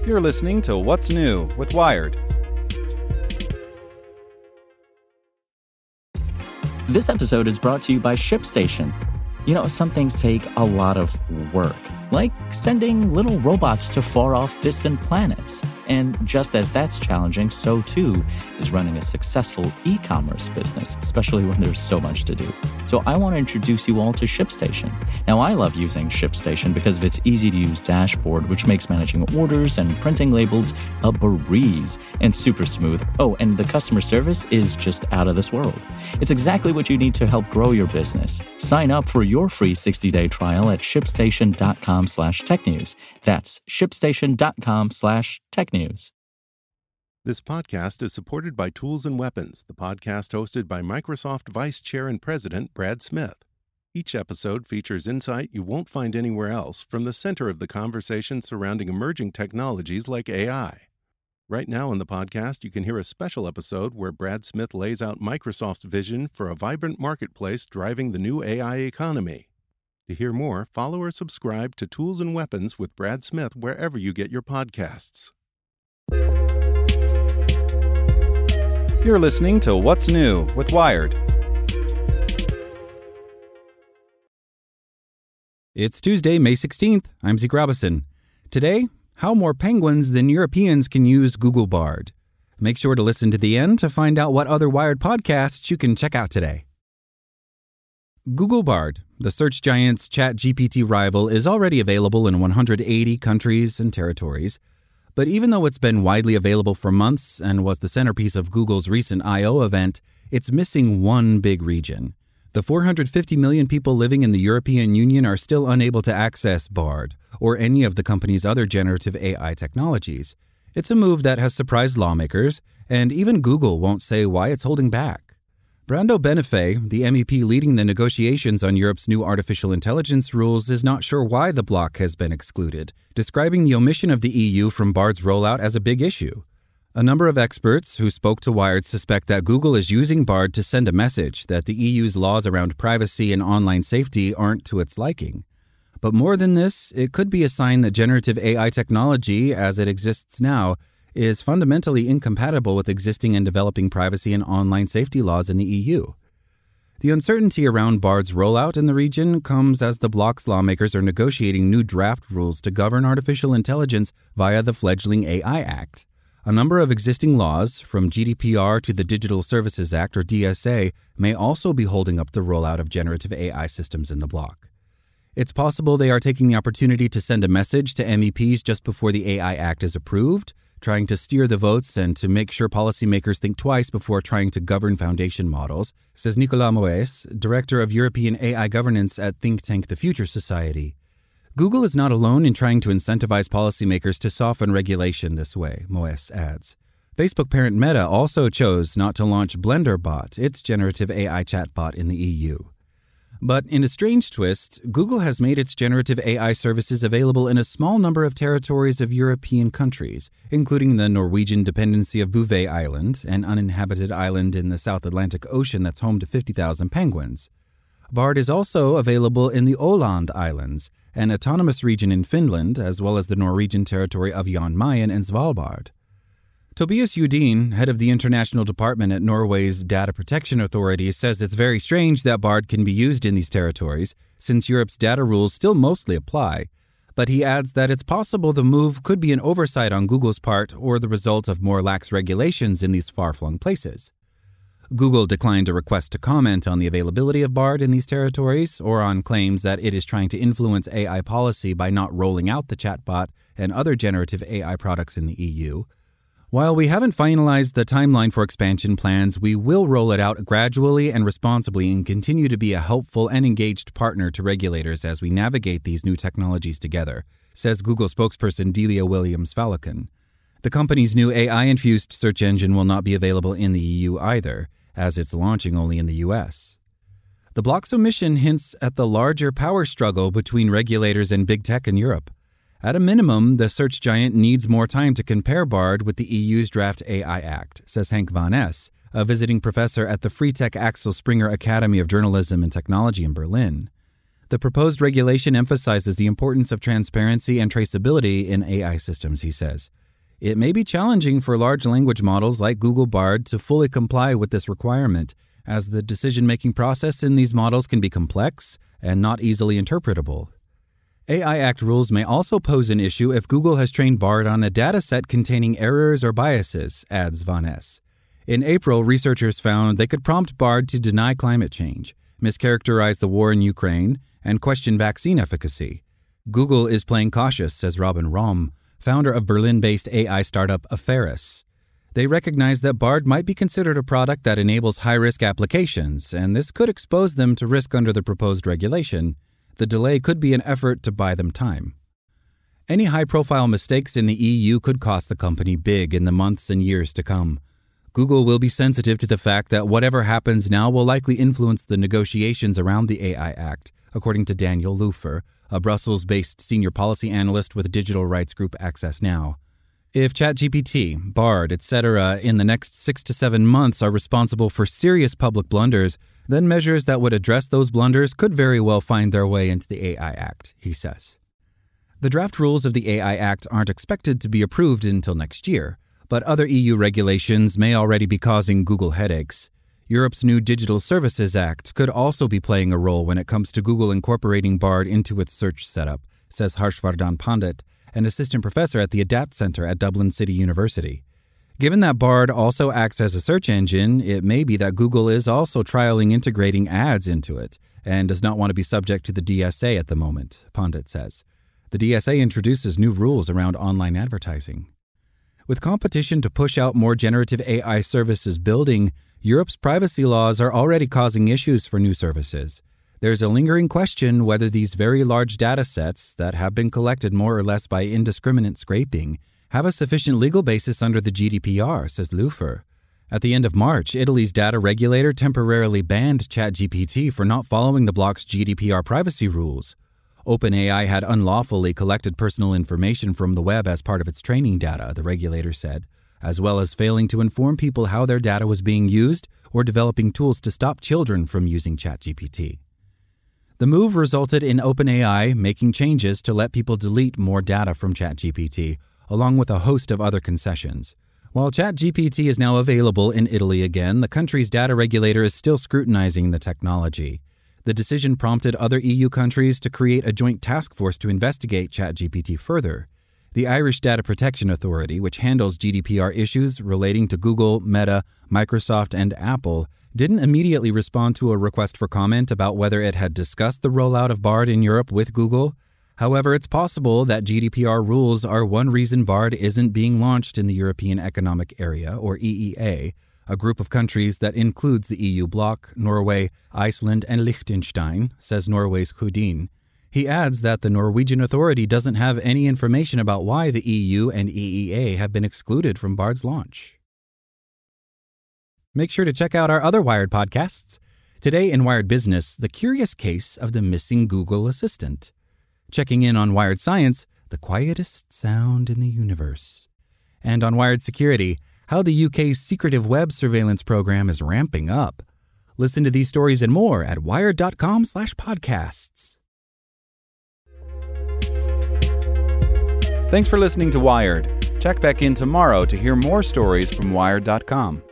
You're listening to What's New with Wired. This episode is brought to you by ShipStation. You know, some things take a lot of work, like sending little robots to far-off distant planets. And just as that's challenging, so too is running a successful e-commerce business, especially when there's so much to do. So I want to introduce you all to ShipStation. Now, I love using ShipStation because of its easy-to-use dashboard, which makes managing orders and printing labels a breeze and super smooth. Oh, and the customer service is just out of this world. It's exactly what you need to help grow your business. Sign up for your free 60-day trial at shipstation.com/technews. That's shipstation.com/technews. This podcast is supported by Tools and Weapons, the podcast hosted by Microsoft Vice Chair and President Brad Smith. Each episode features insight you won't find anywhere else from the center of the conversation surrounding emerging technologies like AI. Right now on the podcast, you can hear a special episode where Brad Smith lays out Microsoft's vision for a vibrant marketplace driving the new AI economy. To hear more, follow or subscribe to Tools and Weapons with Brad Smith wherever you get your podcasts. You're listening to What's New with Wired. It's Tuesday, May 16th. I'm Zeke Robison. Today, how more penguins than Europeans can use Google Bard. Make sure to listen to the end to find out what other Wired podcasts you can check out today. Google Bard, the search giant's ChatGPT rival, is already available in 180 countries and territories. But even though it's been widely available for months and was the centerpiece of Google's recent I/O event, it's missing one big region. The 450 million people living in the European Union are still unable to access Bard or any of the company's other generative AI technologies. It's a move that has surprised lawmakers, and even Google won't say why it's holding back. Brando Benifei, the MEP leading the negotiations on Europe's new artificial intelligence rules, is not sure why the bloc has been excluded, describing the omission of the EU from Bard's rollout as a big issue. A number of experts who spoke to Wired suspect that Google is using Bard to send a message that the EU's laws around privacy and online safety aren't to its liking. But more than this, it could be a sign that generative AI technology, as it exists now, is fundamentally incompatible with existing and developing privacy and online safety laws in the EU. The uncertainty around Bard's rollout in the region comes as the bloc's lawmakers are negotiating new draft rules to govern artificial intelligence via the fledgling AI Act. A number of existing laws, from GDPR to the Digital Services Act, or DSA, may also be holding up the rollout of generative AI systems in the bloc. It's possible they are taking the opportunity to send a message to MEPs just before the AI Act is approved, trying to steer the votes and to make sure policymakers think twice before trying to govern foundation models, says Nicolas Moes, Director of European AI Governance at think tank The Future Society. Google is not alone in trying to incentivize policymakers to soften regulation this way, Moes adds. Facebook parent Meta also chose not to launch BlenderBot, its generative AI chatbot in the EU. But in a strange twist, Google has made its generative AI services available in a small number of territories of European countries, including the Norwegian dependency of Bouvet Island, an uninhabited island in the South Atlantic Ocean that's home to 50,000 penguins. Bard is also available in the Åland Islands, an autonomous region in Finland, as well as the Norwegian territory of Jan Mayen and Svalbard. Tobias Udin, head of the international department at Norway's Data Protection Authority, says it's very strange that Bard can be used in these territories, since Europe's data rules still mostly apply. But he adds that it's possible the move could be an oversight on Google's part or the result of more lax regulations in these far-flung places. Google declined a request to comment on the availability of Bard in these territories or on claims that it is trying to influence AI policy by not rolling out the chatbot and other generative AI products in the EU. While we haven't finalized the timeline for expansion plans, we will roll it out gradually and responsibly and continue to be a helpful and engaged partner to regulators as we navigate these new technologies together, says Google spokesperson Delia Williams-Falcon. The company's new AI-infused search engine will not be available in the EU either, as it's launching only in the US. The bloc's omission hints at the larger power struggle between regulators and big tech in Europe. At a minimum, the search giant needs more time to compare Bard with the EU's draft AI Act, says Henk van Es, a visiting professor at the Free Tech Axel Springer Academy of Journalism and Technology in Berlin. The proposed regulation emphasizes the importance of transparency and traceability in AI systems, he says. It may be challenging for large language models like Google Bard to fully comply with this requirement, as the decision-making process in these models can be complex and not easily interpretable. AI Act rules may also pose an issue if Google has trained Bard on a dataset containing errors or biases, adds Van Es. In April, researchers found they could prompt Bard to deny climate change, mischaracterize the war in Ukraine, and question vaccine efficacy. Google is playing cautious, says Robin Romm, founder of Berlin-based AI startup Aferis. They recognize that Bard might be considered a product that enables high-risk applications, and this could expose them to risk under the proposed regulation. The delay could be an effort to buy them time. Any high-profile mistakes in the EU could cost the company big in the months and years to come. Google will be sensitive to the fact that whatever happens now will likely influence the negotiations around the AI Act, according to Daniel Lufer, a Brussels-based senior policy analyst with digital rights group Access Now. If ChatGPT, Bard, etc. in the next 6 to 7 months are responsible for serious public blunders, then measures that would address those blunders could very well find their way into the AI Act, he says. The draft rules of the AI Act aren't expected to be approved until next year, but other EU regulations may already be causing Google headaches. Europe's new Digital Services Act could also be playing a role when it comes to Google incorporating Bard into its search setup, says Harshvardhan Pandit, an assistant professor at the Adapt Center at Dublin City University. Given that Bard also acts as a search engine, it may be that Google is also trialing integrating ads into it and does not want to be subject to the DSA at the moment, Pandit says. The DSA introduces new rules around online advertising. With competition to push out more generative AI services building, Europe's privacy laws are already causing issues for new services. There's a lingering question whether these very large data sets that have been collected more or less by indiscriminate scraping have a sufficient legal basis under the GDPR, says Lufer. At the end of March, Italy's data regulator temporarily banned ChatGPT for not following the bloc's GDPR privacy rules. OpenAI had unlawfully collected personal information from the web as part of its training data, the regulator said, as well as failing to inform people how their data was being used or developing tools to stop children from using ChatGPT. The move resulted in OpenAI making changes to let people delete more data from ChatGPT, along with a host of other concessions. While ChatGPT is now available in Italy again, the country's data regulator is still scrutinizing the technology. The decision prompted other EU countries to create a joint task force to investigate ChatGPT further. The Irish Data Protection Authority, which handles GDPR issues relating to Google, Meta, Microsoft, and Apple, didn't immediately respond to a request for comment about whether it had discussed the rollout of Bard in Europe with Google. However, it's possible that GDPR rules are one reason Bard isn't being launched in the European Economic Area, or EEA, a group of countries that includes the EU bloc, Norway, Iceland, and Liechtenstein, says Norway's Houdin. He adds that the Norwegian authority doesn't have any information about why the EU and EEA have been excluded from Bard's launch. Make sure to check out our other Wired podcasts. Today in Wired Business, the curious case of the missing Google Assistant. Checking in on Wired Science, the quietest sound in the universe. And on Wired Security, how the UK's secretive web surveillance program is ramping up. Listen to these stories and more at wired.com/podcasts. Thanks for listening to Wired. Check back in tomorrow to hear more stories from Wired.com.